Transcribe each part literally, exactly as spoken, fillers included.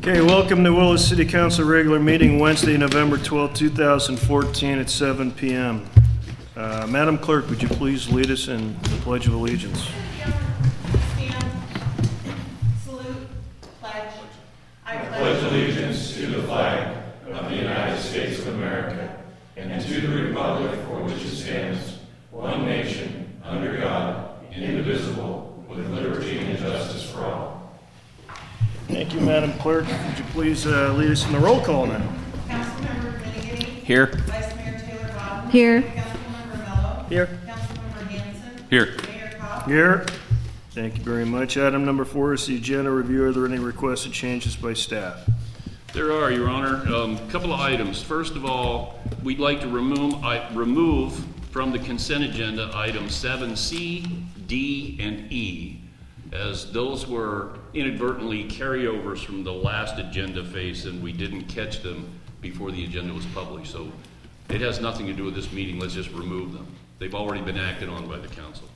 Okay, welcome to Willows City Council regular meeting Wednesday, November twelfth, two thousand fourteen at seven p m Uh, Madam Clerk, would you please lead us in the Pledge of Allegiance? Stand, salute, pledge. I pledge allegiance to the flag of the United States of America and to the republic for which it stands, one nation, under God, indivisible, with liberty and justice for all. Thank you, Madam Clerk. Would you please uh, lead us in the roll call now? Councilmember Minigany. Here. Vice Mayor Taylor Bottom. Here. Councilmember Mello. Here. Councilmember Hanson. Here. Mayor Kopp. Here. Thank you very much. Item number four is the agenda review. Are there any requested changes by staff? There are, Your Honor. A um, couple of items. First of all, we'd like to remove, I, remove from the consent agenda items seven C, D, and E, as those were inadvertently carryovers from the last agenda phase and we didn't catch them before the agenda was published. So it has nothing to do with this meeting. Let's just remove them. They've already been acted on by the council.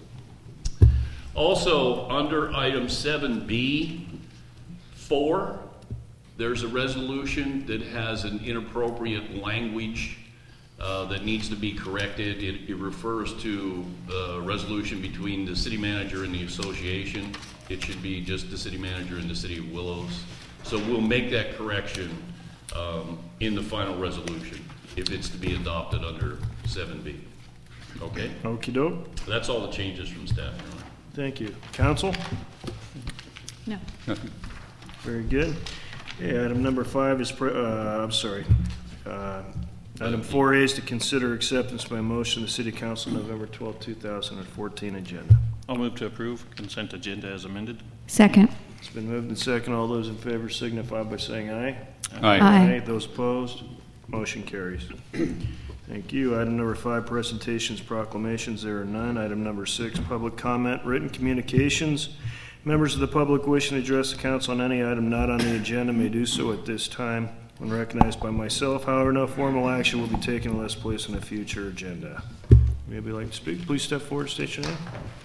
Also, under item seven B four, there's a resolution that has an inappropriate language uh, that needs to be corrected. It, it refers to a resolution between the city manager and the association. It should be just the city manager and the city of Willows. So we'll make that correction um, in the final resolution if it's to be adopted under seven B. Okay? Okie doke. That's all the changes from staff. Thank you. Council? No. Very good. Okay, item number five is, pre- uh, I'm sorry. Uh, item four A is to consider acceptance by motion of the City Council November twelfth, two thousand fourteen agenda. I'll move to approve consent agenda as amended. Second. It's been moved and second. All those in favor signify by saying aye. Aye. Aye. Those opposed? Motion carries. Thank you. Item number five, presentations, proclamations. There are none. Item number six, public comment, written communications. Members of the public wishing to address the council on any item not on the agenda may do so at this time when recognized by myself. However, no formal action will be taken unless placed on a future agenda. Anybody like to speak? Please step forward, state your name.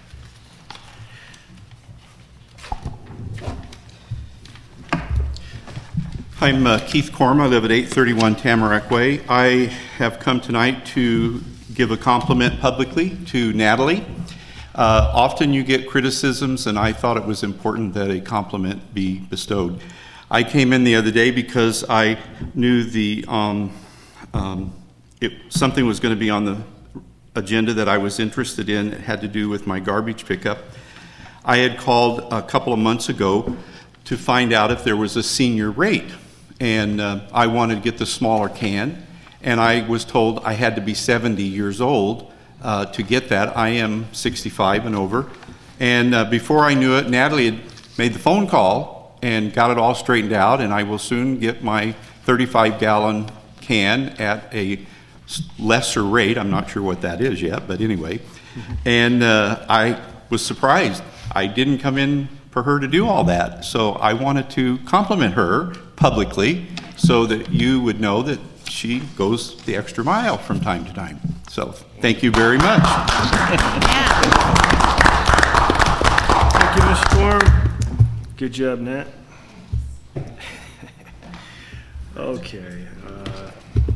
I'm uh, Keith Korm. I live at eight thirty-one Tamarack Way. I have come tonight to give a compliment publicly to Natalie. Uh, often you get criticisms, and I thought it was important that a compliment be bestowed. I came in the other day because I knew the um, um, it, something was going to be on the agenda that I was interested in. It had to do with my garbage pickup. I had called a couple of months ago to find out if there was a senior rate. And uh, I wanted to get the smaller can, and I was told I had to be seventy years old uh, to get that. I am sixty-five and over. And uh, before I knew it, Natalie had made the phone call and got it all straightened out, and I will soon get my thirty-five gallon can at a lesser rate. I'm not sure what that is yet, but anyway. And uh, I was surprised. I didn't come in for her to do all that. So I wanted to compliment her publicly so that you would know that she goes the extra mile from time to time. So thank you very much. Thank you, Mister Korm. Good job, Nat. Okay. Uh,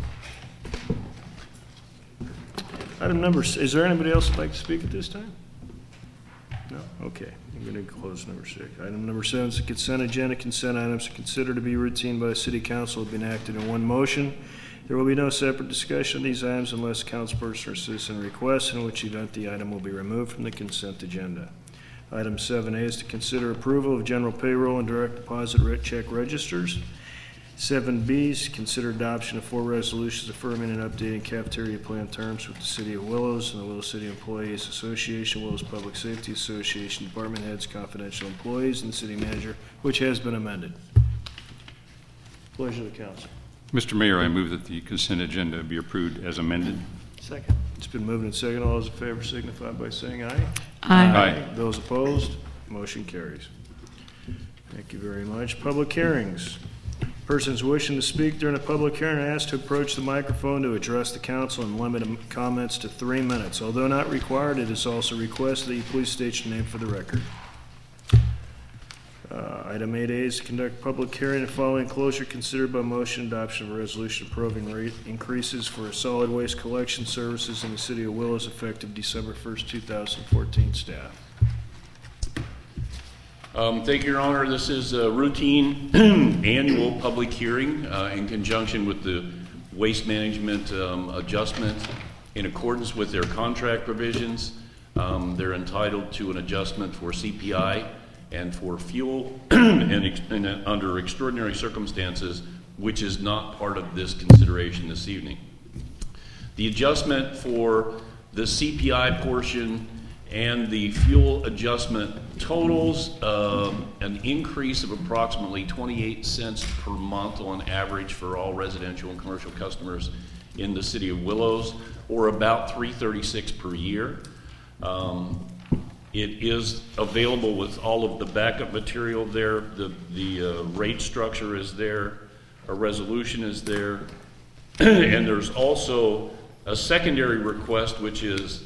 item number, is there anybody else who'd like to speak at this time? No? Okay. I'm going to close number six. Item number seven is the consent agenda. Consent items considered to be routine by the City Council have been acted in one motion. There will be no separate discussion of these items unless councilperson or citizen requests, in which event the item will be removed from the consent agenda. Item seven A is to consider approval of general payroll and direct deposit check registers. seven B is consider adoption of four resolutions affirming and updating cafeteria plan terms with the City of Willows and the Willows City Employees Association, Willows Public Safety Association, department heads, confidential employees, and the city manager, which has been amended. Pleasure of the council. Mister Mayor, I move that the consent agenda be approved as amended. Second. It's been moved and second. All those in favor signify by saying aye. Aye. Aye. Those opposed, motion carries. Thank you very much. Public hearings. Persons wishing to speak during a public hearing are asked to approach the microphone to address the council and limit comments to three minutes. Although not required, it is also requested that you please state your name for the record. Uh, Item eight A is to conduct public hearing and following closure considered by motion adoption of a resolution approving rate increases for solid waste collection services in the city of Willows effective December first, two thousand fourteen. Staff. Um, Thank you, Your Honor. This is a routine annual public hearing uh, in conjunction with the waste management um, adjustment in accordance with their contract provisions. Um, they're entitled to an adjustment for C P I and for fuel and, ex and uh, under extraordinary circumstances, which is not part of this consideration this evening. The adjustment for the C P I portion and the fuel adjustment totals um, an increase of approximately twenty-eight cents per month on average for all residential and commercial customers in the city of Willows, or about three thirty-six per year. Um, it is available with all of the backup material there. The, the uh, rate structure is there, a resolution is there, and there's also a secondary request, which is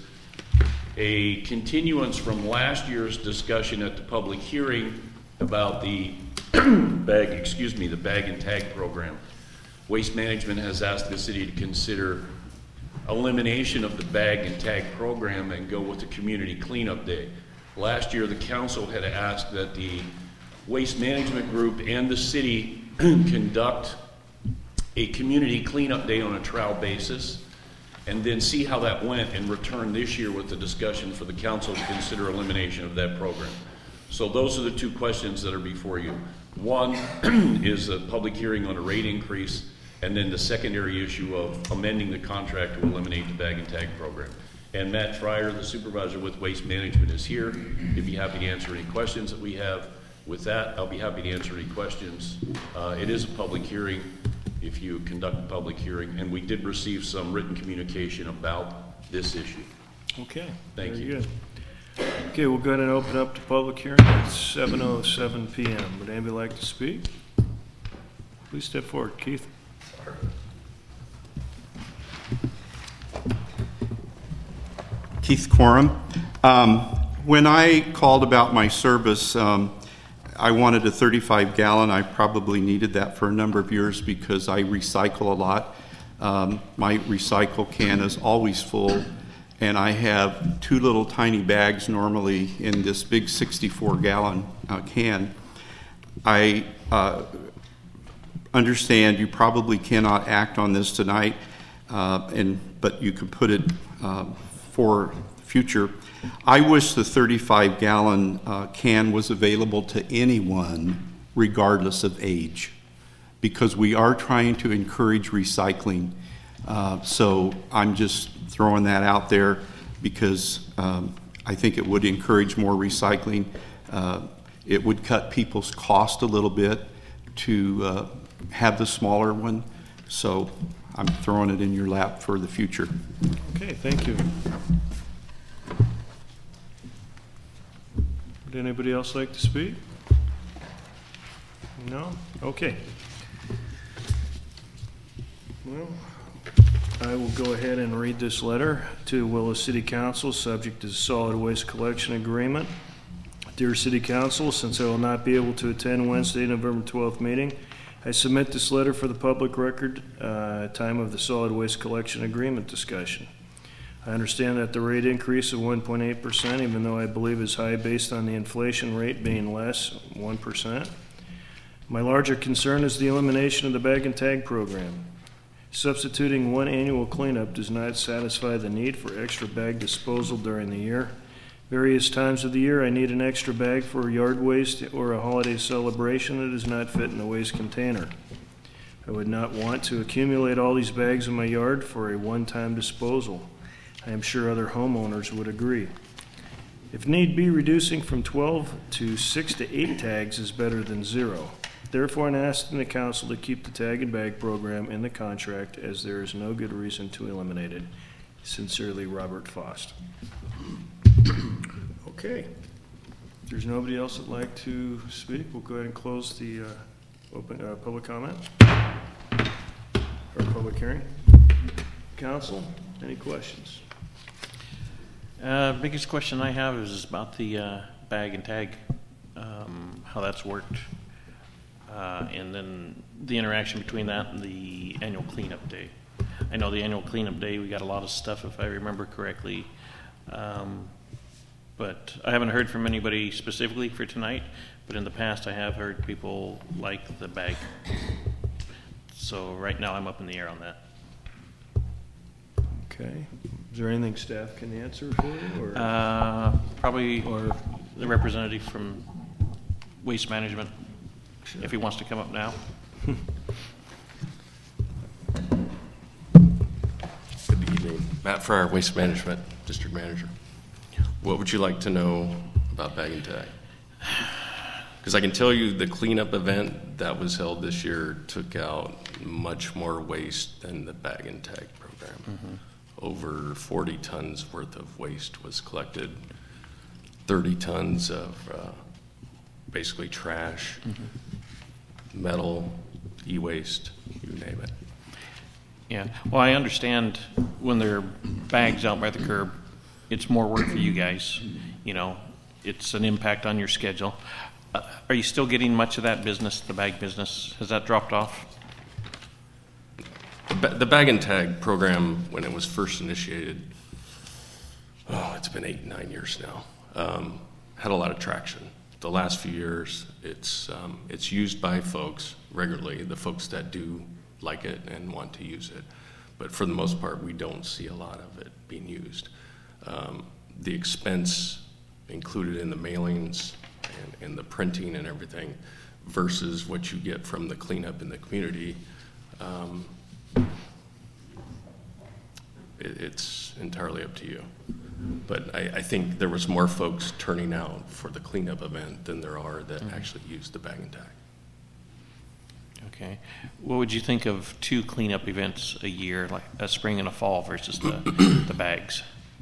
a continuance from last year's discussion at the public hearing about the bag, excuse me, the bag and tag program. Waste Management has asked the city to consider elimination of the bag and tag program and go with the community cleanup day. Last year, the council had asked that the Waste Management Group and the city conduct a community cleanup day on a trial basis, and then see how that went and return this year with the discussion for the council to consider elimination of that program. So those are the two questions that are before you. One is a public hearing on a rate increase, and then the secondary issue of amending the contract to eliminate the bag and tag program. And Matt Fryer, the supervisor with Waste Management, is here. He'd be happy to answer any questions that we have. With that, I'll be happy to answer any questions. Uh, it is a public hearing if you conduct a public hearing, and we did receive some written communication about this issue. Okay. Thank very you. Good. Okay, we'll go ahead and open up the public hearing at seven oh seven p m Would anybody like to speak? Please step forward. Keith. Keith Quorum. Um, when I called about my service, um, I wanted a thirty-five gallon. I probably needed that for a number of years because I recycle a lot. Um, my recycle can is always full, and I have two little tiny bags normally in this big sixty-four gallon uh, can. I uh, understand you probably cannot act on this tonight, uh, and but you can put it uh, for future. I wish the thirty-five gallon uh, can was available to anyone regardless of age, because we are trying to encourage recycling. Uh, so I'm just throwing that out there because um, I think it would encourage more recycling. Uh, it would cut people's cost a little bit to uh, have the smaller one. So I'm throwing it in your lap for the future. Okay, thank you. Would anybody else like to speak? No? Okay. Well, I will go ahead and read this letter to Willows City Council, subject to the solid waste collection agreement. Dear City Council, since I will not be able to attend Wednesday, November twelfth meeting, I submit this letter for the public record uh, time of the solid waste collection agreement discussion. I understand that the rate increase of one point eight percent, even though I believe is high based on the inflation rate being less, one percent. My larger concern is the elimination of the bag and tag program. Substituting one annual cleanup does not satisfy the need for extra bag disposal during the year. Various times of the year I need an extra bag for yard waste or a holiday celebration that does not fit in the waste container. I would not want to accumulate all these bags in my yard for a one-time disposal. I am sure other homeowners would agree. If need be, reducing from twelve to six to eight tags is better than zero. Therefore, I'm asking the council to keep the tag and bag program in the contract, as there is no good reason to eliminate it. Sincerely, Robert Fost. Okay. If there's nobody else that'd like to speak, we'll go ahead and close the uh, open uh, public comment or public hearing. Council, any questions? Uh, biggest question I have is about the uh, bag and tag um, how that's worked, uh, and then the interaction between that and the annual cleanup day. I know the annual cleanup day, we got a lot of stuff, if I remember correctly, um, but I haven't heard from anybody specifically for tonight, but in the past I have heard people like the bag. So right now I'm up in the air on that. Okay. Is there anything staff can answer for you? Or? Uh, probably or the representative from Waste Management, Sure. if he wants to come up now. Good evening. Matt Fryer, Waste Management District Manager. What would you like to know about bag and tag? Because I can tell you the cleanup event that was held this year took out much more waste than the bag and tag program. Mm-hmm. Over forty tons worth of waste was collected, thirty tons of uh, basically trash, mm-hmm. metal, e-waste, you name it. Yeah, well, I understand when there are bags out by the curb, it's more work for you guys. You know, it's an impact on your schedule. Uh, are you still getting much of that business, the bag business? Has that dropped off? The, ba- the bag and tag program, when it was first initiated, oh, it's been eight, nine years now, um, had a lot of traction. The last few years, it's um, it's used by folks regularly, the folks that do like it and want to use it. But for the most part, we don't see a lot of it being used. Um, the expense included in the mailings and, and the printing and everything versus what you get from the cleanup in the community, um, it, it's entirely up to you. But I, I think there was more folks turning out for the cleanup event than there are that mm-hmm. actually use the bag and tag. Okay. What would you think of two cleanup events a year, like a spring and a fall versus the, the bags?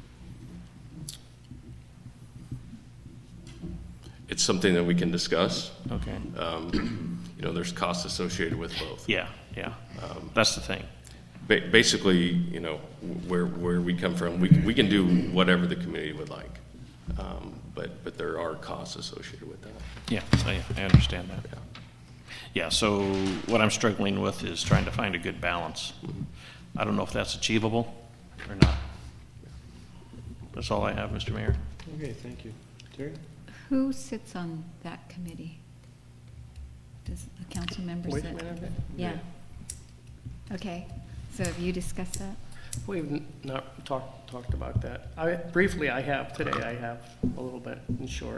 It's something that we can discuss. Okay. Um, you know, there's costs associated with both. Yeah, yeah. Um, That's the thing. Ba- basically, you know, where where we come from, we we can do whatever the community would like, um, but but there are costs associated with that. Yeah, I, I understand that. Yeah. Yeah, so what I'm struggling with is trying to find a good balance. I don't know if that's achievable or not. That's all I have, Mister Mayor. Okay, thank you. Terry? Who sits on that committee? Does the council members Waste sit? management? Yeah. Okay, so have you discussed that? We've n- not talked talked about that. I, briefly, I have today. I have a little bit in short.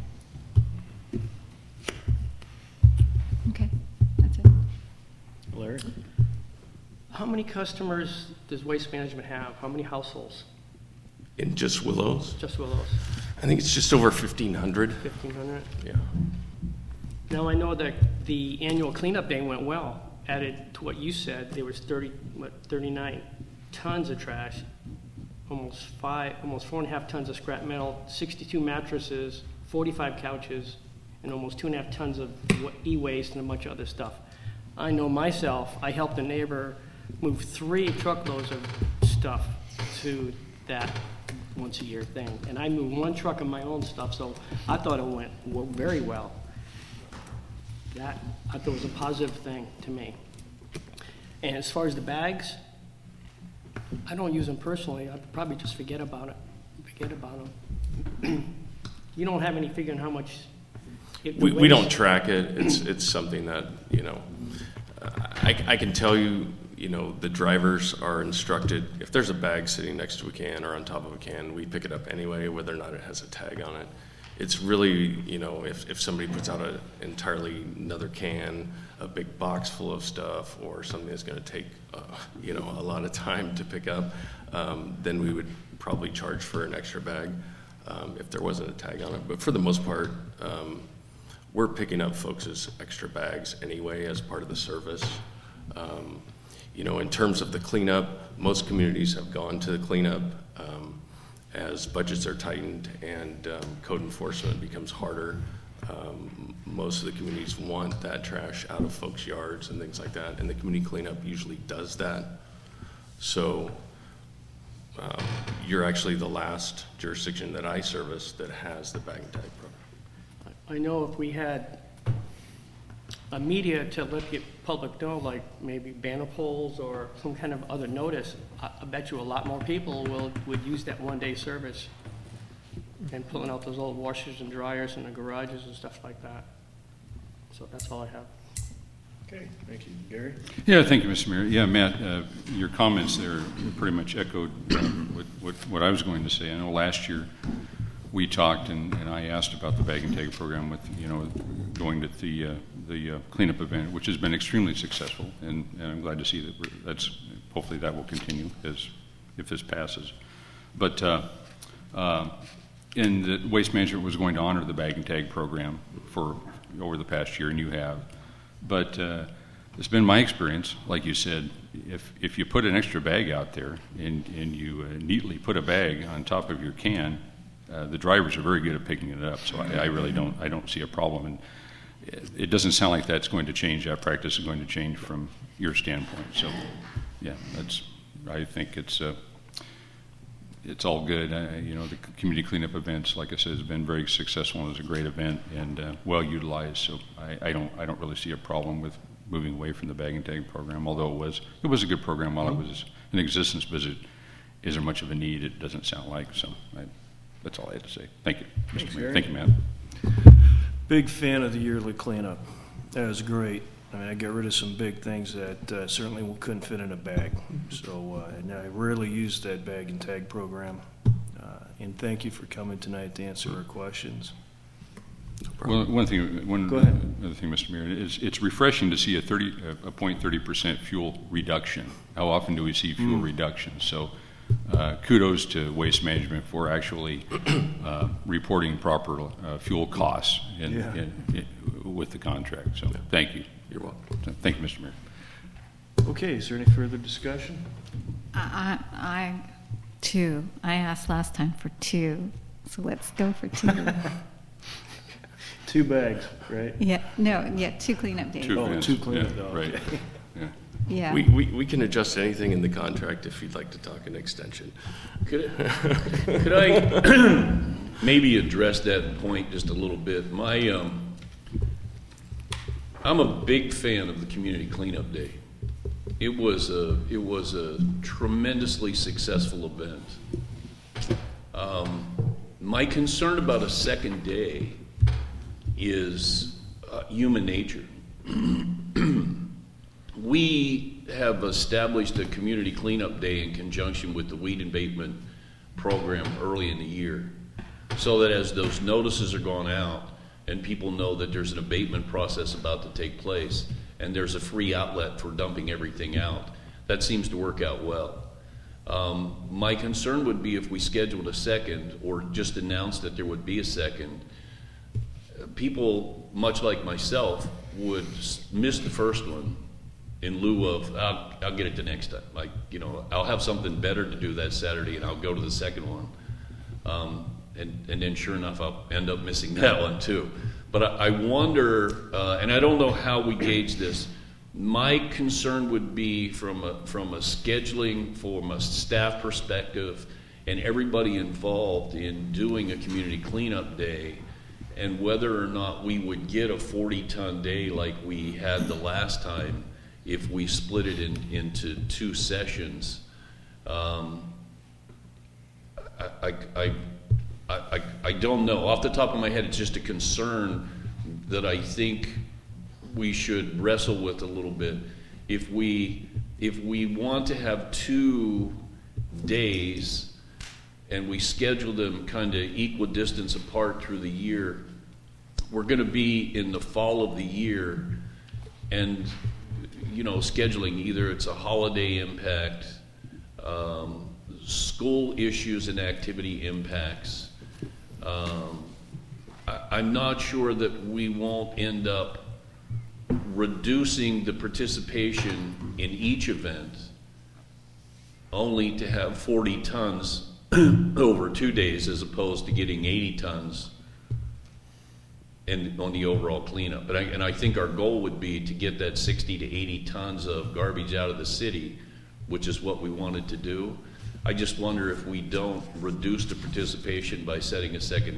Okay, that's it. Larry? How many customers does Waste Management have? How many households? In just Willows, Just Willows, I think it's just over fifteen hundred. fifteen hundred. Yeah. Now I know that the annual cleanup day went well. Added to what you said, there was thirty, what, thirty-nine tons of trash, almost five, almost four and a half tons of scrap metal, sixty-two mattresses, forty-five couches, and almost two and a half tons of wa- e-waste and a bunch of other stuff. I know myself, I helped a neighbor move three truckloads of stuff to that once a year thing. And I moved one truck of my own stuff, so I thought it went wo- very well. That, I thought it was a positive thing to me. And as far as the bags, I don't use them personally. I'd probably just forget about it, forget about them. You don't have any figure on how much it We, weighs? we don't track it. It's it's something that, you know, uh, I, I can tell you, you know, the drivers are instructed, if there's a bag sitting next to a can or on top of a can, we pick it up anyway, whether or not it has a tag on it. It's really, you know, if, if somebody puts out an entirely another can, a big box full of stuff, or something that's going to take, uh, you know, a lot of time to pick up, um, then we would probably charge for an extra bag um, if there wasn't a tag on it. But for the most part, um, we're picking up folks' extra bags anyway as part of the service. Um, you know, in terms of the cleanup, most communities have gone to the cleanup um, as budgets are tightened and um, code enforcement becomes harder. Um, most of the communities want that trash out of folks' yards and things like that, and the community cleanup usually does that. So um, you're actually the last jurisdiction that I service that has the bag and tag program. I know if we had a media to let the public know, like maybe banner poles or some kind of other notice, I, I bet you a lot more people will, would use that one-day service and pulling out those old washers and dryers in the garages and stuff like that. So that's all I have. Okay, thank you. Gary? Yeah, thank you, Mister Mayor. Yeah, Matt, uh, your comments there pretty much echoed uh, what, what, what I was going to say. I know last year we talked and, and I asked about the bag and tag program with, you know, going to the, uh, the uh, cleanup event, which has been extremely successful, and, and I'm glad to see that we're, that's, hopefully that will continue as, if this passes. But uh, uh, and the Waste Management was going to honor the bag and tag program for over the past year, and you have. But uh, it's been my experience, like you said, if if you put an extra bag out there and, and you uh, neatly put a bag on top of your can, uh, the drivers are very good at picking it up. So I, I really don't I don't see a problem, and it, it doesn't sound like that's going to change. That practice is going to change from your standpoint. So yeah, that's I think it's uh, it's all good. Uh, you know, the community cleanup events, like I said, has been very successful and it's a great event and uh, well utilized. So I, I don't I don't really see a problem with moving away from the bag and tag program. Although it was it was a good program while it was in existence, but it, is there much of a need? It doesn't sound like. So I, that's all I had to say. Thank you, Mister Mayor. Thank you, Matt. Big fan of the yearly cleanup. That was great. I mean, I got rid of some big things that uh, certainly couldn't fit in a bag. So, uh, and I rarely used that bag and tag program. Uh, and thank you for coming tonight to answer our questions. Well, one thing, one Go ahead. other thing, Mister Mayor, is it's refreshing to see a thirty, a point thirty percent fuel reduction. How often do we see fuel mm. reductions? So, uh, kudos to Waste Management for actually uh, reporting proper uh, fuel costs in, yeah. in, in, with the contract. So, thank you. You're welcome. So, thank you, Mister Mayor. Okay, is there any further discussion? I, I, I two. I asked last time for two, so let's go for two. Two bags, right? Yeah, no, yeah, two cleanup days. Two Oh, events. two cleanup, yeah, oh, right. okay. Yeah. Yeah. We, we, we can adjust anything in the contract if you'd like to talk an extension. Could, could I maybe address that point just a little bit? My, um, I'm a big fan of the community cleanup day. It was a, it was a tremendously successful event. Um, my concern about a second day is uh, human nature. We have established a community cleanup day in conjunction with the weed abatement program early in the year, so that as those notices are gone out and people know that there's an abatement process about to take place and there's a free outlet for dumping everything out, that seems to work out well. Um, my concern would be if we scheduled a second or just announced that there would be a second, people, much like myself, would miss the first one in lieu of, I'll, I'll get it the next time. Like, you know, I'll have something better to do that Saturday and I'll go to the second one. Um, and, and then sure enough, I'll end up missing that one too. But I, I wonder, uh, and I don't know how we gauge this, my concern would be from a, from a scheduling, from a staff perspective, and everybody involved in doing a community cleanup day, and whether or not we would get a forty ton day like we had the last time if we split it in, into two sessions. Um, I, I, I, I, I don't know. Off the top of my head, it's just a concern that I think we should wrestle with a little bit. If we, if we want to have two days and we schedule them kind of equidistant apart through the year, we're going to be in the fall of the year, and you know, scheduling either it's a holiday impact, um, school issues and activity impacts. Um, I, I'm not sure that we won't end up reducing the participation in each event only to have forty tons over two days as opposed to getting eighty tons and on the overall cleanup. But I, and I think our goal would be to get that sixty to eighty tons of garbage out of the city, which is what we wanted to do. I just wonder if we don't reduce the participation by setting a second date.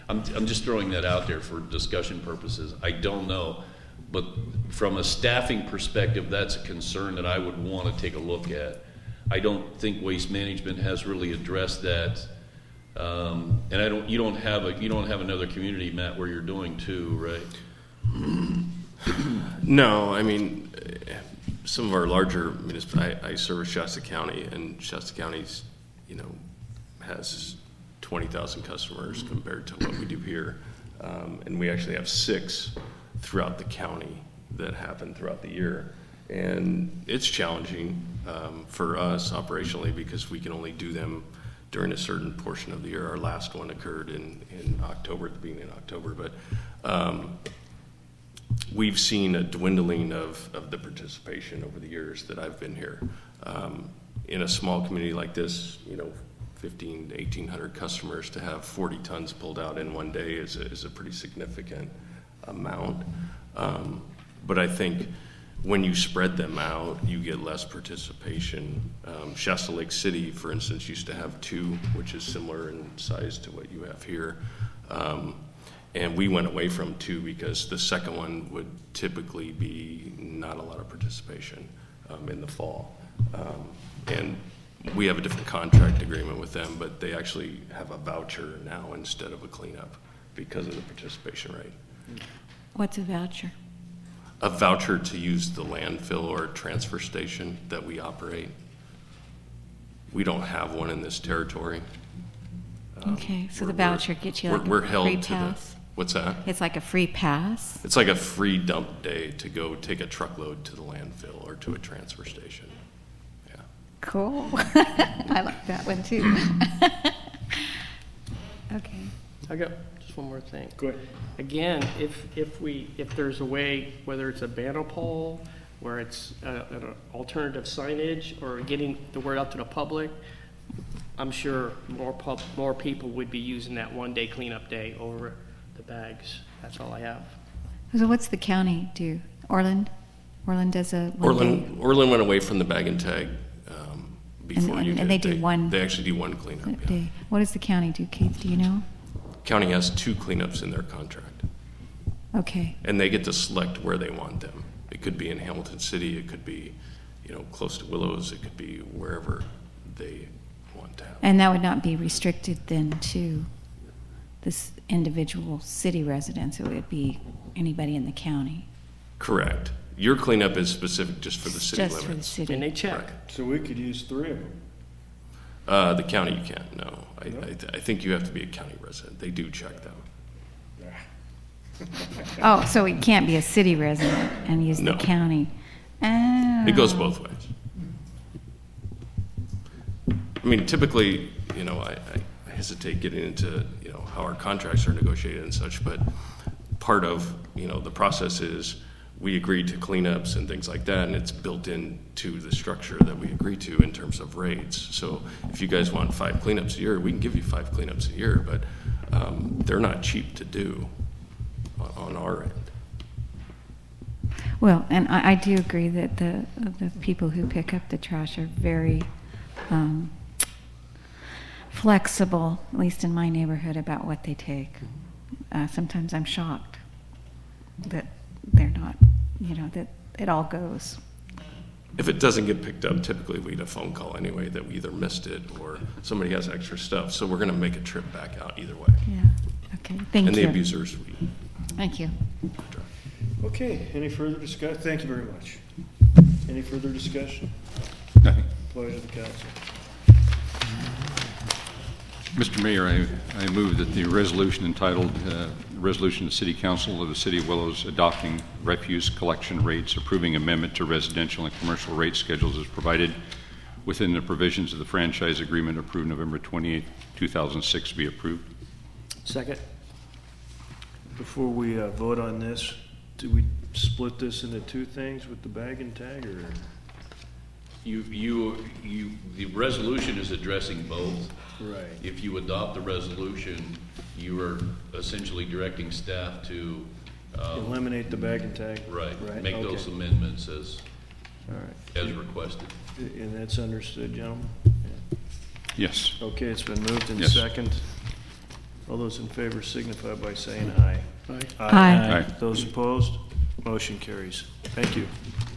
I'm, I'm just throwing that out there for discussion purposes. I don't know. But from a staffing perspective, that's a concern that I would want to take a look at. I don't think Waste Management has really addressed that. Um, and I don't, you don't have a, you don't have another community, Matt, where you're doing too, right? No, I mean, some of our larger municipalities, I, I service Shasta County, and Shasta County's, you know, has twenty thousand customers compared to what we do here. Um, and we actually have six throughout the county that happen throughout the year. And it's challenging um, for us operationally because we can only do them during a certain portion of the year. Our last one occurred in, in October, at the beginning of October. But um, we've seen a dwindling of, of the participation over the years that I've been here. Um, in a small community like this, you know, fifteen to eighteen hundred customers, to have forty tons pulled out in one day is a, is a pretty significant amount. Um, but I think when you spread them out, you get less participation. Um, Shasta Lake City, for instance, used to have two, which is similar in size to what you have here. Um, and we went away from two because the second one would typically be not a lot of participation um, in the fall. Um, and we have a different contract agreement with them, but they actually have a voucher now instead of a cleanup because of the participation rate. What's a voucher? A voucher to use the landfill or transfer station that we operate. We don't have one in this territory. Um, Okay, so we're- the voucher gets you we're- like we're a held free to the- pass? What's that? It's like a free pass? It's like a free dump day to go take a truckload to the landfill or to a transfer station. Yeah. Cool. I like that one too. Okay. I got just one more thing. Go ahead. Again, if, if we, if there's a way, whether it's a banner pole, where it's uh, an alternative signage, or getting the word out to the public, I'm sure more pub, more people would be using that one-day cleanup day over the bags. That's all I have. So what's the county do? Orland? Orland does a one Orland, Orland went away from the bag and tag um, before and- you and did. they do one- They actually do one cleanup. day. Yeah. day. What does the county do, Keith? Do you know? County has two cleanups in their contract, Okay. and they get to select where they want them. It could be in Hamilton City, it could be, you know, close to Willows, it could be wherever they want to have. And that would not be restricted then to this individual city residents. It would be anybody in the county. Correct. Your cleanup is specific just for the city Just for the limits. city. And they check. Right. So we could use three of them. Uh, the county you can't, no. I, No? I, I think you have to be a county resident. They do check them. Oh, so it can't be a city resident and use No. the county. Oh. It goes both ways. I mean, typically, you know, I, I hesitate getting into, you know, how our contracts are negotiated and such, but part of, you know, the process is we agree to cleanups and things like that, and it's built into the structure that we agree to in terms of rates. So if you guys want five cleanups a year, we can give you five cleanups a year, but um, they're not cheap to do on, on our end. Well, and I, I do agree that the the people who pick up the trash are very um, flexible, at least in my neighborhood, about what they take. Uh, sometimes I'm shocked that they're not, you know, that it all goes. If it doesn't get picked up, typically we get a phone call anyway that we either missed it or somebody has extra stuff. So we're going to make a trip back out either way. Yeah. Okay. Thank And you. the abusers, we Thank you. drive. Okay, any further discuss, thank you very much. Any further discussion? Nothing. Pleasure of the council. Mister Mayor, I, I move that the resolution entitled, uh, Resolution of the City Council of the City of Willows adopting refuse collection rates, approving amendment to residential and commercial rate schedules as provided within the provisions of the franchise agreement approved November twenty-eighth, two thousand six be approved. Second. Before we uh, vote on this, do we split this into two things with the bag and tag, or? You, you, you, the resolution is addressing both. Right. If you adopt the resolution, you are essentially directing staff to, um, Eliminate the bag and tag? right, Right, make those okay. amendments as, All right. as requested. And that's understood, gentlemen? Yes. Okay, it's been moved in Yes. second. All those in favor signify by saying aye. Aye. Aye. Aye. Those opposed? Motion carries. Thank you.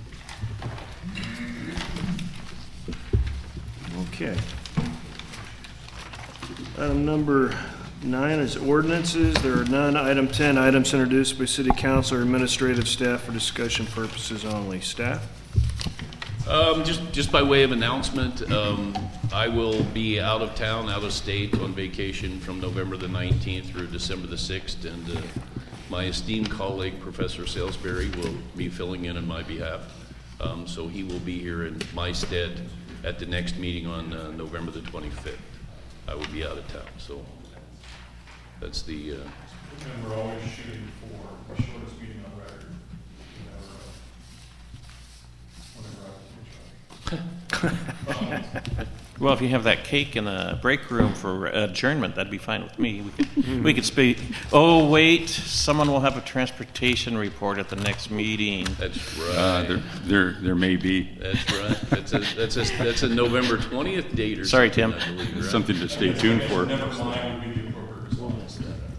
Okay. Item number nine is ordinances. There are none. Item ten, items introduced by city council or administrative staff for discussion purposes only. Staff? Um, just, just by way of announcement, um, I will be out of town, out of state on vacation from November the nineteenth through December the sixth, and uh, my esteemed colleague, Professor Salisbury, will be filling in on my behalf. Um, so he will be here in my stead at the next meeting on uh, November the twenty-fifth. I will be out of town, so that's the. Uh, And we're always shooting for the shortest meeting on record. Whenever, whenever I Well, if you have that cake in the break room for adjournment, that'd be fine with me. We could, we could speak. Oh, wait, someone will have a transportation report at the next meeting. that's right. Uh, there, there, there may be That's right. That's a that's a that's a November twentieth date or Sorry, something, Tim. I believe, right? something to stay tuned for. never mind would be the appropriate response.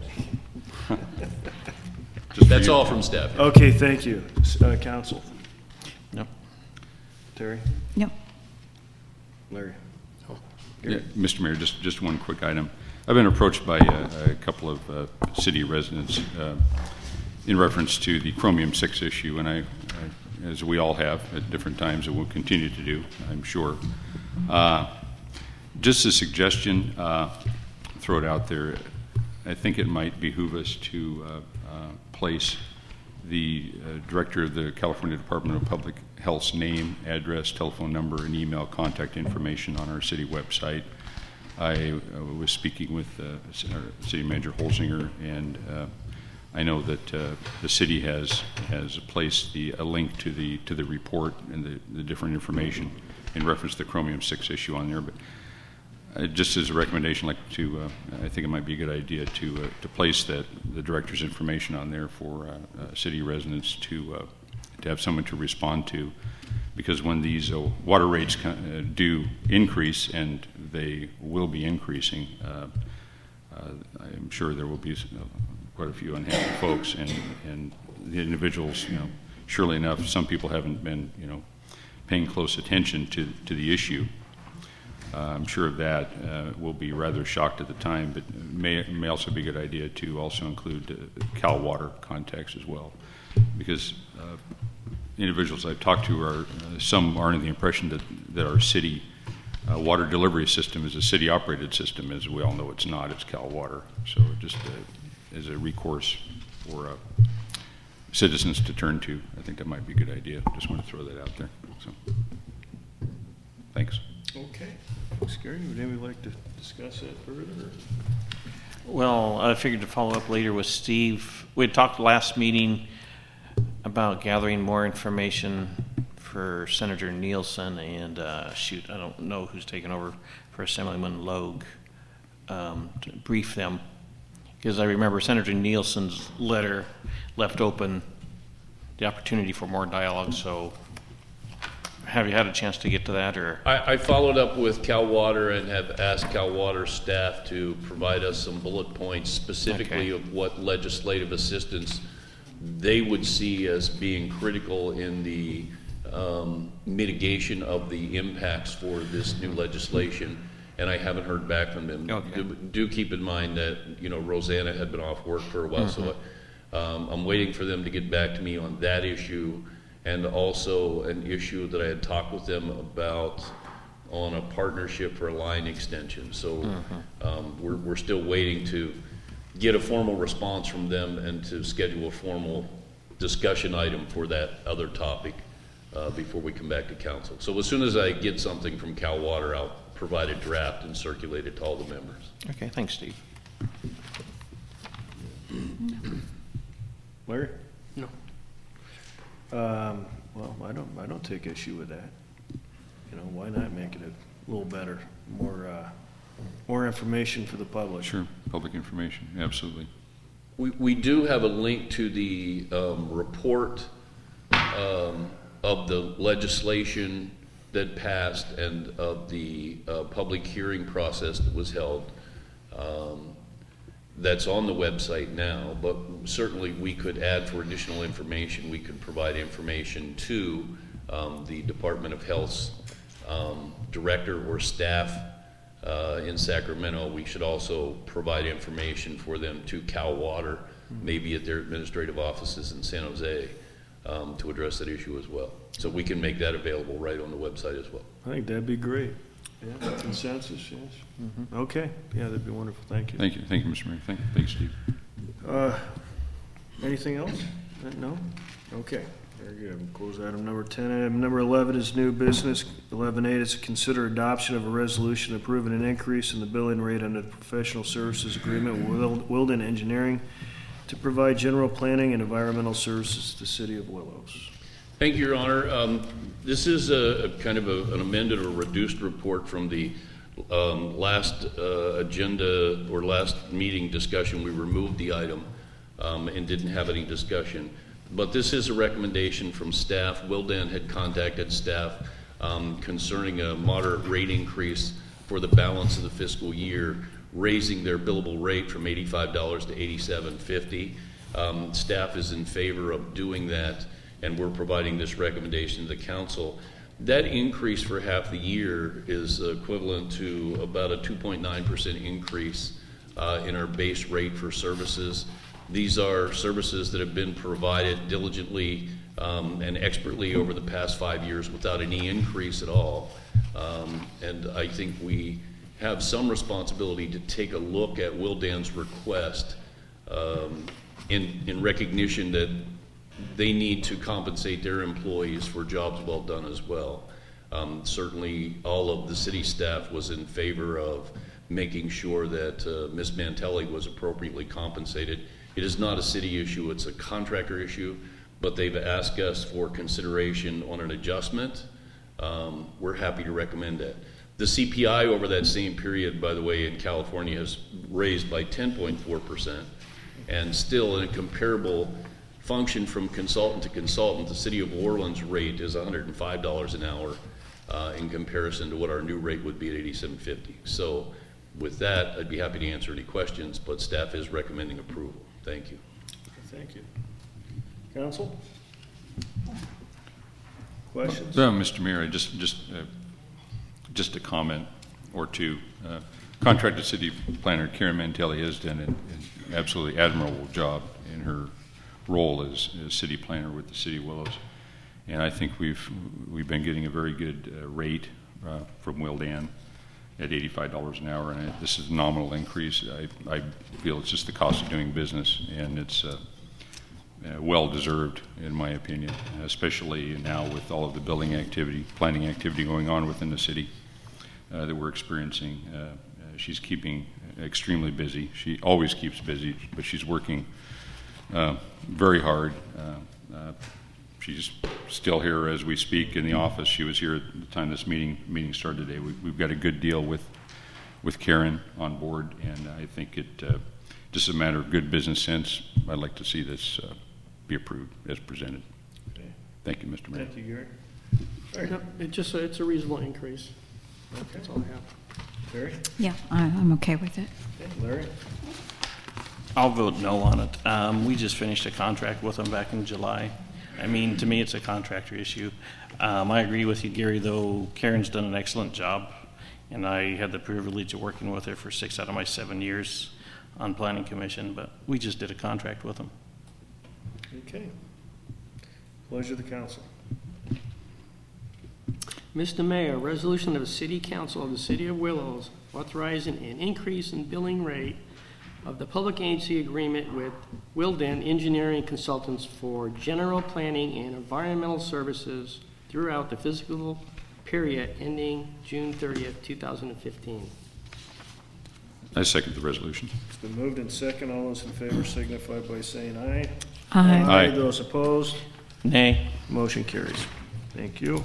Just for That's you. all from staff. Okay, thank you. S- Uh, council? No. Terry? No. Larry? Yeah, Mister Mayor, just, just one quick item. I've been approached by a, a couple of uh, city residents uh, in reference to the Chromium six issue, and I, I, as we all have at different times, and will continue to do, I'm sure. Uh, just a suggestion, uh, throw it out there. I think it might behoove us to uh, uh, place the uh, director of the California Department of Public Health's name, address, telephone number, and email contact information on our city website. I uh, was speaking with uh, our City Manager Holzinger, and uh, I know that uh, the city has has placed the a link to the to the report and the, the different information in reference to the Chromium six issue on there. But uh, just as a recommendation, like to, uh, I think it might be a good idea to uh, to place that the director's information on there for uh, uh, city residents to uh, to have someone to respond to, because when these uh, water rates uh, do increase, and they will be increasing, uh, uh, I'm sure there will be uh, quite a few unhappy folks, and and the individuals, you know, surely enough, some people haven't been, you know, paying close attention to to the issue. Uh, I'm sure of that. Uh, will be rather shocked at the time, but it may it may also be a good idea to also include uh, Cal Water contacts as well, because uh, individuals I've talked to are uh, some are under the impression that that our city uh, water delivery system is a city operated system. As we all know, it's not. It's Cal Water. So just uh, as a recourse for uh, citizens to turn to, I think that might be a good idea. Just want to throw that out there. So thanks. Okay. Thanks, Gary. Would anybody like to discuss that further? Well, I figured to follow up later with Steve. We had talked last meeting about gathering more information for Senator Nielsen, and uh, shoot, I don't know who's taken over for Assemblyman Logue, um, to brief them, because I remember Senator Nielsen's letter left open the opportunity for more dialogue. So have you had a chance to get to that, or? I, I followed up with Cal Water and have asked Cal Water staff to provide us some bullet points specifically Okay. of what legislative assistance they would see as being critical in the um, mitigation of the impacts for this new legislation. And I haven't heard back from them. Okay. Do, do keep in mind that, you know, Rosanna had been off work for a while, Mm-hmm. so um, I'm waiting for them to get back to me on that issue, and also an issue that I had talked with them about on a partnership for a line extension. So Mm-hmm. um, we're, we're still waiting to get a formal response from them and to schedule a formal discussion item for that other topic uh, before we come back to council. So as soon as I get something from Cal Water, I'll provide a draft and circulate it to all the members. Okay, thanks, Steve. Larry? No. Um, well, I don't, I don't take issue with that. You know, why not make it a little better, more, uh, more information for the public? Sure, public information, absolutely. We, we do have a link to the um, report um, of the legislation that passed and of the uh, public hearing process that was held. Um, that's on the website now, but certainly we could add for additional information. We could provide information to um, the Department of Health's um, director or staff uh, in Sacramento. We should also provide information for them to Cal Water, maybe at their administrative offices in San Jose, um, to address that issue as well. So we can make that available right on the website as well. I think that'd be great. Yeah, consensus, yes. Mm-hmm. Okay, yeah, that'd be wonderful. Thank you. Thank you, thank you, Mister Mayor. Thank, thanks, Steve. Uh, anything else? Uh, No? Okay, very good. We'll close item number ten. Item number eleven is new business. eleven eight is to consider adoption of a resolution approving an increase in the billing rate under the professional services agreement with Wil- Wilden Engineering to provide general planning and environmental services to the city of Willows. Thank you, Your Honor. Um, this is a, a kind of a, an amended or reduced report from the um, last uh, agenda or last meeting discussion. We removed the item um, and didn't have any discussion. But this is a recommendation from staff. Wilden had contacted staff um, concerning a moderate rate increase for the balance of the fiscal year, raising their billable rate from eighty-five dollars to eighty-seven fifty. Um, staff is in favor of doing that, and we're providing this recommendation to the council. That increase for half the year is equivalent to about a two point nine percent increase uh, in our base rate for services. These are services that have been provided diligently um, and expertly over the past five years without any increase at all. Um, and I think we have some responsibility to take a look at Wilden's request um, in, in recognition that they need to compensate their employees for jobs well done as well. Um, certainly all of the city staff was in favor of making sure that uh, Miz Mantelli was appropriately compensated. It is not a city issue, it's a contractor issue, but they've asked us for consideration on an adjustment. Um, we're happy to recommend that. The C P I over that same period, by the way, in California has raised by ten point four percent, and still in a comparable function from consultant to consultant, the City of Orleans rate is one hundred five dollars an hour uh, in comparison to what our new rate would be at eighty-seven fifty. So with that, I'd be happy to answer any questions, but staff is recommending approval. Thank you. Thank you. Council? Questions? No, Mister Mayor, I just just uh, just a comment or two. Uh, contracted city planner Karen Mantelli has done an, an absolutely admirable job in her role as, as city planner with the City of Willows, and I think we've we've been getting a very good uh, rate uh, from Wildan at eighty-five dollars an hour, and this is a nominal increase. I, I feel it's just the cost of doing business, and it's uh, uh, well deserved in my opinion, especially now with all of the building activity, planning activity going on within the city uh, that we're experiencing. Uh, uh, she's keeping extremely busy. She always keeps busy, but she's working uh, very hard. Uh, uh, she's still here as we speak in the office. She was here at the time this meeting meeting started today. We, we've got a good deal with with Karen on board, and I think it uh, just a matter of good business sense. I'd like to see this uh, be approved as presented. Okay. Thank you, Mister Mayor. Thank you, Gary. All right. No, it just, it's a reasonable increase. Okay. That's all I have. Terry? Yeah, I- I'm okay with it. Okay. Larry? I'll vote no on it. Um, we just finished a contract with them back in July. I mean, to me, it's a contractor issue. Um, I agree with you, Gary, though. Karen's done an excellent job, and I had the privilege of working with her for six out of my seven years on Planning Commission, but we just did a contract with them. Okay. Pleasure of the council. Mister Mayor, resolution of the City Council of the City of Willows authorizing an increase in billing rate of the public agency agreement with Wilden Engineering Consultants for general planning and environmental services throughout the fiscal period ending June thirtieth, two thousand fifteen. I second the resolution. It's been moved in second. All those in favor signify by saying aye. Aye. Aye. Those opposed? Nay. Motion carries. Thank you.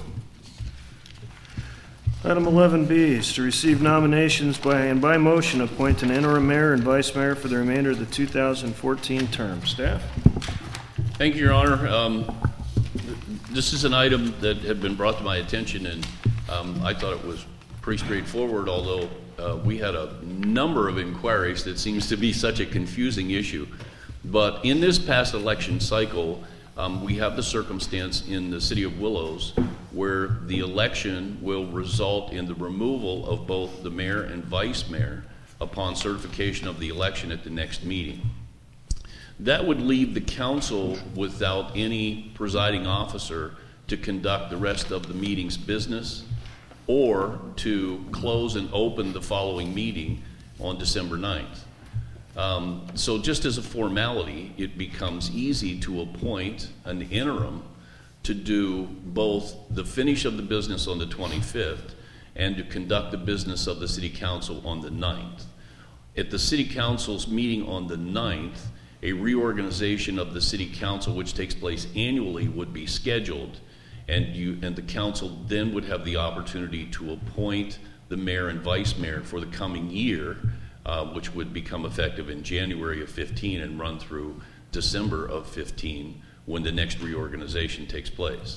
Item eleven B is to receive nominations by and by motion appoint an interim mayor and vice mayor for the remainder of the two thousand fourteen term. Staff? Thank you, Your Honor. Um, th- this is an item that had been brought to my attention, and um, I thought it was pretty straightforward, although uh, we had a number of inquiries that seems to be such a confusing issue. But in this past election cycle, um, we have the circumstance in the city of Willows where the election will result in the removal of both the mayor and vice mayor upon certification of the election at the next meeting. That would leave the council without any presiding officer to conduct the rest of the meeting's business or to close and open the following meeting on December ninth. Um, so just as a formality, it becomes easy to appoint an interim to do both the finish of the business on the twenty-fifth and to conduct the business of the city council on the ninth. At the city council's meeting on the ninth, a reorganization of the city council, which takes place annually, would be scheduled, and you and the council then would have the opportunity to appoint the mayor and vice mayor for the coming year, uh, which would become effective in January of fifteen and run through December of fifteen when the next reorganization takes place.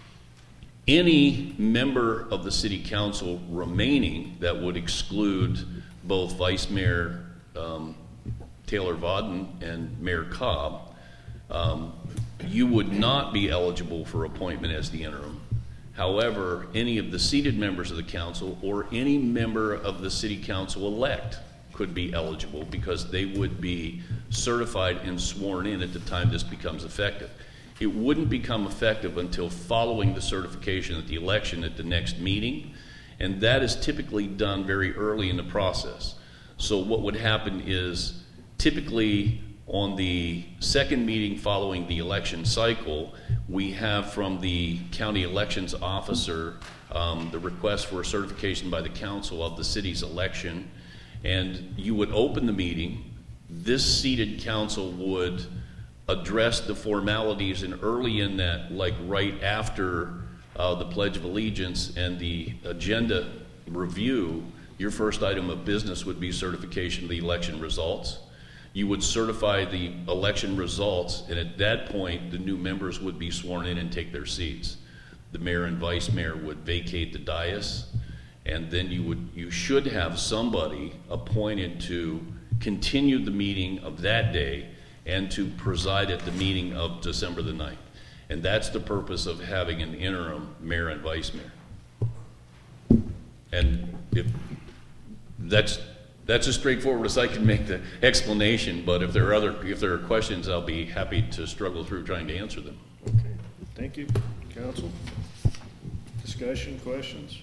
Any member of the city council remaining, that would exclude both Vice Mayor um, Taylor Vodden and Mayor Cobb, um, you would not be eligible for appointment as the interim. However, any of the seated members of the council or any member of the city council elect could be eligible because they would be certified and sworn in at the time this becomes effective. It wouldn't become effective until following the certification at the election at the next meeting, and that is typically done very early in the process. So what would happen is typically on the second meeting following the election cycle, we have from the county elections officer um, the request for certification by the council of the city's election, and you would open the meeting. This seated council would address the formalities, and early in that, like right after uh, the Pledge of Allegiance and the agenda review, your first item of business would be certification of the election results. You would certify the election results, and at that point, the new members would be sworn in and take their seats. The mayor and vice mayor would vacate the dais, and then you would you should have somebody appointed to continue the meeting of that day and to preside at the meeting of December the ninth. And that's the purpose of having an interim mayor and vice mayor. And if that's that's as straightforward as I can make the explanation, but if there are other if there are questions, I'll be happy to struggle through trying to answer them. Okay, thank you. Council? Discussion, questions?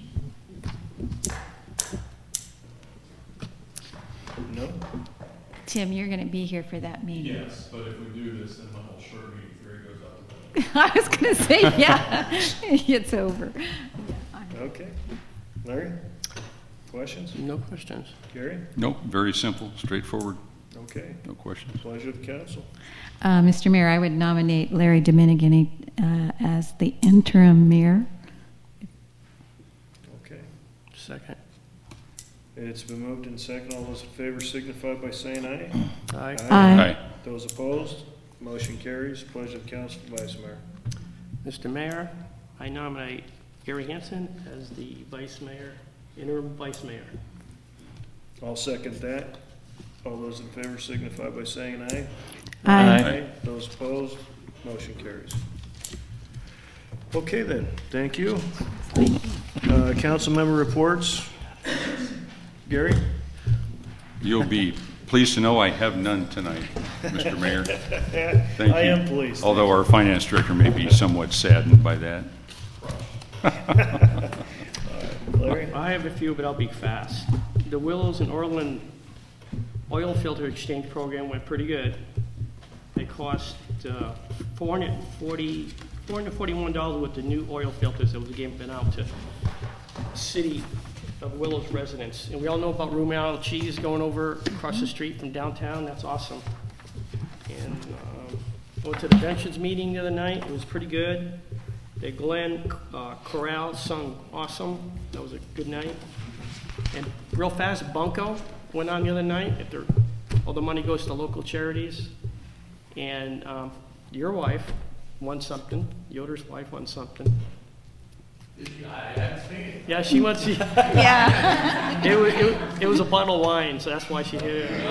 No? Tim, you're going to be here for that meeting. Yes, but if we do this, then the whole short meeting theory goes out the window. I was going to say, yeah, it's over. Okay. Larry? Questions? No questions. Gary? Nope, very simple, straightforward, Okay. no questions. Pleasure of the council. Uh, Mister Mayor, I would nominate Larry Dominigini uh, as the interim mayor. Okay. Second. It's been moved and second. All those in favor signify by saying aye. Aye. Aye. Aye. Those opposed? Motion carries. Pleasure of the council, Vice Mayor. Mister Mayor, I nominate Gary Hansen as the vice mayor, interim vice mayor. I'll second that. All those in favor signify by saying aye. Aye. Those opposed? Motion carries. Okay then, thank you. Uh, council member reports. Gary? You'll be pleased to know I have none tonight, Mister Mayor. Thank I you. am pleased. Although our finance director may be somewhat saddened by that. Larry? I have a few, but I'll be fast. The Willows and Orland oil filter exchange program went pretty good. It cost uh, four hundred forty, four hundred forty-one dollars with the new oil filters that was given out to city of Willows residents. And we all know about Roumel cheese going over across the street from downtown. That's awesome. And um, went to the Benches meeting the other night. It was pretty good. The Glenn uh, Corral sung awesome. That was a good night. And real fast, Bunko went on the other night. If there, all the money goes to local charities. And um, your wife won something. Yoder's wife won something. I haven't Yeah, she wants, she, Yeah. it was, it, was- it was a bottle of wine, so that's why she hit it.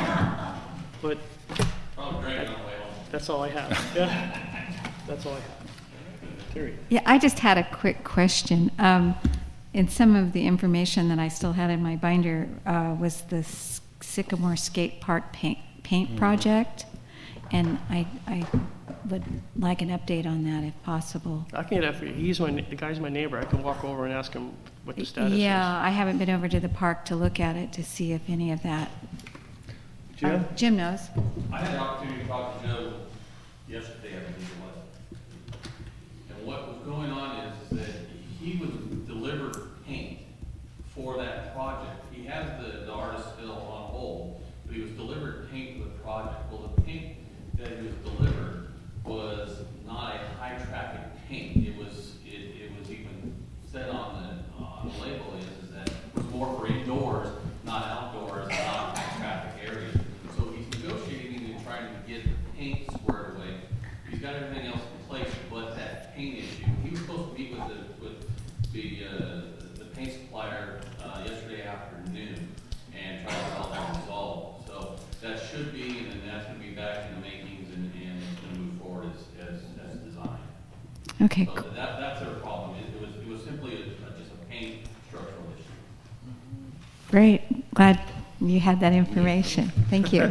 But that's all I have. Yeah, that's all I have. Terry? Yeah, I just had a quick question. Um, in some of the information that I still had in my binder uh, was the S- Sycamore Skate Park paint, paint project, and I, I would like an update on that if possible. I can get that for you. He's my, the guy's my neighbor. I can walk over and ask him what the status is. Yeah, I haven't been over to the park to look at it to see if any of that. Jim? Uh, Jim knows. I had an opportunity to talk to Joe yesterday, I believe it was. And what was going on is that he was delivered paint for that project. He has the, the artist still on hold, but he was delivered paint for the project. Well, the paint that he was delivered was not a high traffic paint. It was, it, it was even said on the, on the label is, is that it was more for indoors, not outdoors, not high traffic areas. So he's negotiating and trying to get the paint squared away. He's got everything else in place, but that paint issue, he was supposed to meet with the, with the, uh, the paint supplier, uh, yesterday afternoon and try to help that resolve. So that should be, and then that's gonna be back in the makings and, and it's gonna move forward as, as, as designed. Okay. So cool. that, that's their problem. It, it was, it was simply a, a, just a paint structural issue. Great. Glad you had that information. Thank you.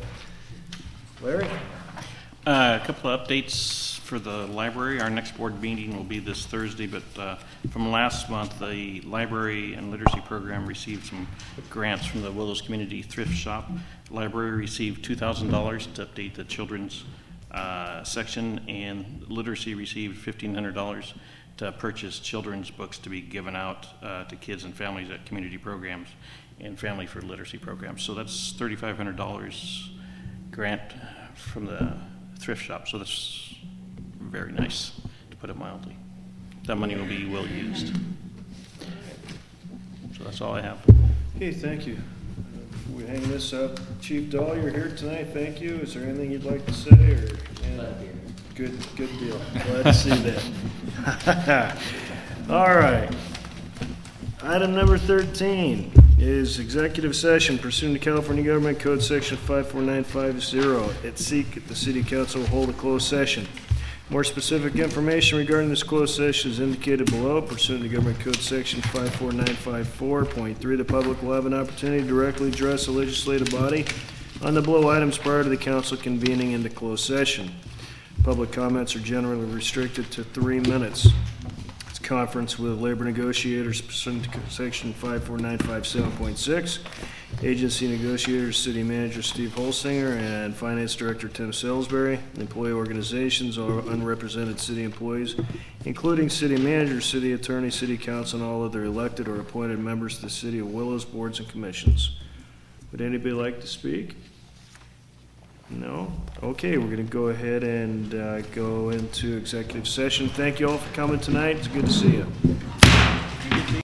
Larry? Uh, a couple of updates for the library. Our next board meeting will be this Thursday, but uh, from last month, the library and literacy program received some grants from the Willows Community Thrift Shop. The library received two thousand dollars to update the children's uh, section, and literacy received fifteen hundred dollars to purchase children's books to be given out uh, to kids and families at community programs and Family for Literacy programs. So that's thirty-five hundred dollars grant from the thrift shop. So that's very nice, to put it mildly. That money will be well used. So that's all I have. Okay, thank you. Uh, Before we hang this up, Chief Dahl, you're here tonight, thank you. Is there anything you'd like to say, or? Yeah, good, good deal. Glad to see that. All right. Item number thirteen is executive session pursuant to California Government Code Section five four nine five zero. At SEEK, the City Council will hold a closed session. More specific information regarding this closed session is indicated below. Pursuant to Government Code Section five four nine five four point three, the public will have an opportunity to directly address the legislative body on the below items prior to the council convening into closed session. Public comments are generally restricted to three minutes. It's conference with labor negotiators pursuant to Section five four nine five seven point six. Agency negotiators, City Manager Steve Holsinger and Finance Director Tim Salisbury. Employee organizations are unrepresented city employees, including City Manager, City Attorney, City Council, and all other elected or appointed members of the City of Willows boards and commissions. Would anybody like to speak? No? Okay, we're going to go ahead and uh, go into executive session. Thank you all for coming tonight. It's good to see you.